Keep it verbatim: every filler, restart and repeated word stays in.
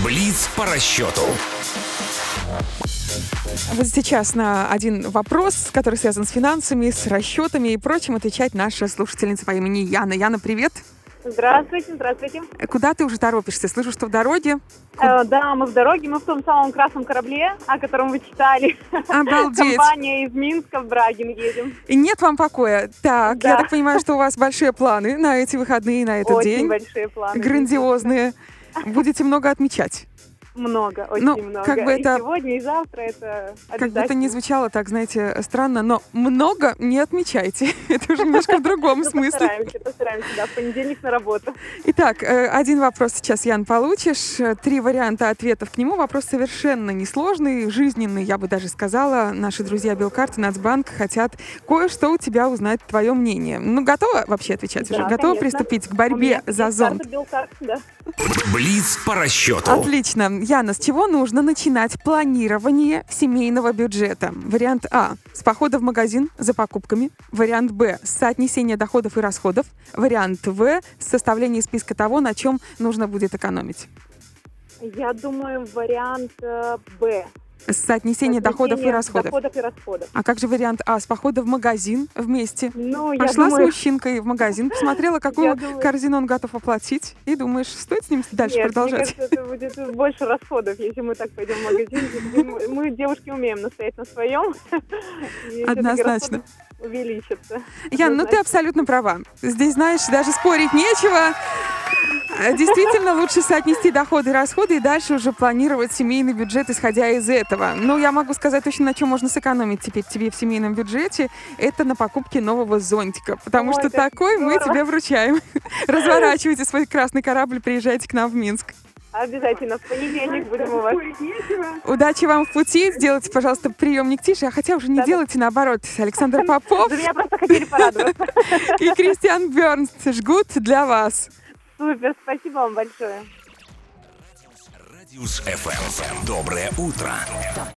Блиц по расчету. Вот сейчас на один вопрос, который связан с финансами, с расчетами и прочим, отвечать наша слушательница по имени Яна. Яна, привет. Здравствуйте, здравствуйте. Куда ты уже торопишься? Слышу, что в дороге. Э, да, мы в дороге, мы в том самом красном корабле, о котором вы читали. Обалдеть. Компания из Минска в Брагин едем. И нет вам покоя. Так, Да. я так понимаю, что у вас большие планы на эти выходные, на этот Очень день. большие планы. Грандиозные. Будете много отмечать. Много, очень Ну, много. как бы И это- сегодня, и завтра это Как бы это ни обязательно. звучало так, знаете, странно, но много не отмечайте. Это уже немножко в другом Ну, смысле. постараемся, постараемся, да, в понедельник на работу. Итак, э, один вопрос сейчас, Ян, получишь. Э, Три варианта ответов к нему. Вопрос совершенно несложный, жизненный, я бы даже сказала. Наши друзья Белкарт и Нацбанк хотят кое-что у тебя узнать, твое мнение. Ну, готова вообще отвечать уже? Да, Готова конечно. приступить к У борьбе меня за есть зонт? карта Белкарт, да. Блиц по расчету. Отлично. Яна, с чего нужно начинать планирование семейного бюджета? Вариант А. С похода в магазин за покупками. Вариант Б. С соотнесения доходов и расходов. Вариант В. С составления списка того, на чем нужно будет экономить. Я думаю, вариант э, Б. С соотнесения доходов и Соотнесение расходов. Доходов и расходов. А как же вариант А? С похода в магазин вместе. Ну, я Пошла с думаю, мужчинкой в магазин, посмотрела, какую Я думаю- корзину он готов оплатить, и думаешь, стоит с ним дальше Нет, продолжать? мне кажется, это будет больше расходов, если мы так пойдем в магазин. Мы, мы, девушки, умеем настоять на своем. И всё-таки Однозначно. расходы увеличатся. Ян, ну ты абсолютно права. Здесь, знаешь, даже спорить нечего. Э, Действительно, лучше соотнести доходы и расходы и дальше уже планировать семейный бюджет, исходя из этого. Ну, я могу сказать точно, на чем можно сэкономить теперь тебе в семейном бюджете. Это на покупке нового зонтика. Потому Ой, что как такой мы здорово. тебе вручаем. Разворачивайте свой красный корабль, приезжайте к нам в Минск. Обязательно в понедельник будем у вас. Удачи вам в пути. Сделайте, пожалуйста, приемник тише. А хотя уже не Да-да. делайте, наоборот. Александр Попов За меня просто хотели порадоваться. и Кристиан Бёрнс жгут для вас. Супер, спасибо вам большое. Радиус эф эм. Доброе утро.